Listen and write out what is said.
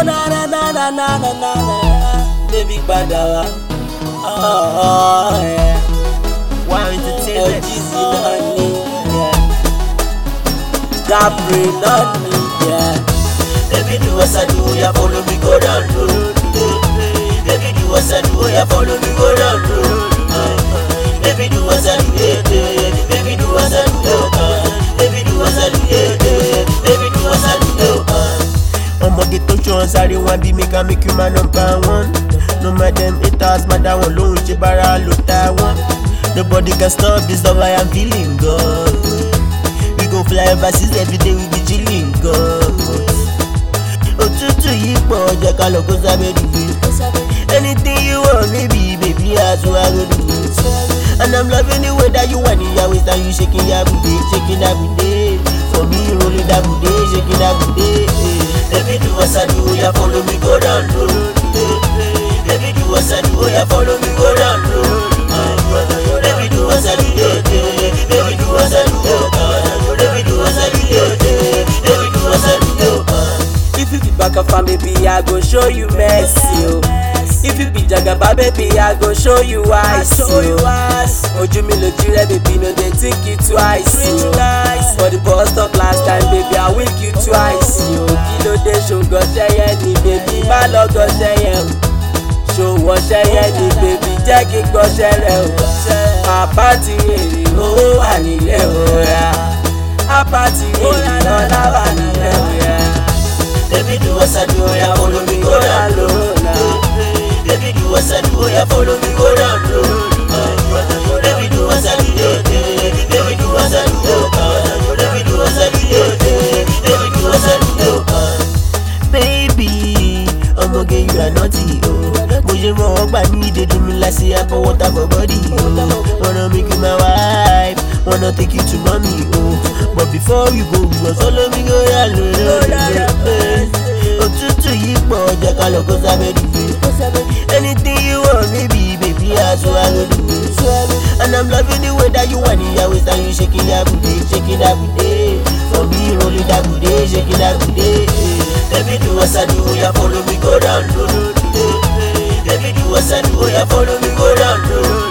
na na na na na na na. Baby padà wá. Wow Entertainment. LGZ náà ni. Gabriel náà ni. Baby do as I do, yeah, follow me go down low. Baby do as I do, yeah, follow me go down low. Baby do as I do, yeah, baby do as I do, baby do as I do, yeah, baby do as I do. I'ma get to show and sorry one be make you my number one. No matter them haters, matter one low, she bara look that one. Nobody can stop this love I am feeling good. We go fly overseas every day, we be chilling good. Òtútù yìí pọ̀ jẹ́ ká lọ kó sábẹ́ dùgbò. Anything you want, baby, I swear I go do it. And I'm loving the way that you want it, your waist and you shaking your booty, shaking that booty. For me, rolling that booty, shaking that booty. Baby, do what I do, yeah, follow me go down low. Baby, do what I do, yeah, follow me go down low. Baby, do what I do, yeah, baby, do what I do, baby, do what I do, yeah, baby, do what I do. If you be back of fan, baby, I go show you mercy, oh. If you be jagaba, baby, I go show you ice, oh. Ojú mi lójú rẹ, baby, no dey think it twice, oh. For the bus stop last time, baby, I wink you twice, oh. Kí ló dé ṣògọ́ṣẹ́ yẹn ni, baby, má lọ gọ́ṣẹ́ yẹn, oh. Ṣòwọ́ṣẹ́ yẹn ni, baby, jẹ́ kí gbọ́ṣẹ́ rẹ, oh. Àpáti èrè owó wà nílẹ̀, oh, yeah. Àpáti èrè ọlá wà nílẹ̀, oh, yeah. Baby, do what I do, yeah, follow me go down low. Baby, do what I do, yeah, follow me go down low. Baby, do what I do, yeah, baby, do what I do, baby, do what I do, yeah, baby, do what I do. Baby, I'ma get you a naughty, oh. Moje wrong, but me they do me like say I pour water for body, oh. Wanna make you my wife, wanna take you to mommy, oh. But before you go, you must follow me go down low. Òtútù yìí pọ̀ jẹ́ ká lọ kó sábẹ́ dùgbò. Anything you want, baby, I swear I go do it. And I'm loving the way that you want it, your waist and you shaking that booty, shaking that booty. For me, rolling that booty, shaking that booty. Baby, do what I do, yeah, follow me go down low. Baby, do what I do, yeah, follow me go down low.